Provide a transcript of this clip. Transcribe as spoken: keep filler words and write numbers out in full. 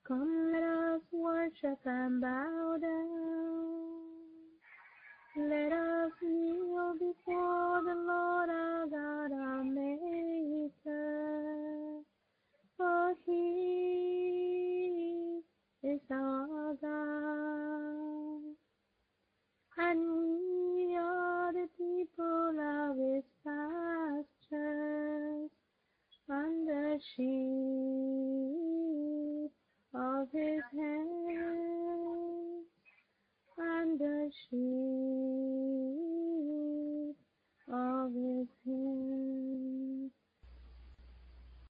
Come, let us worship and bow down. Let us kneel before the Lord our God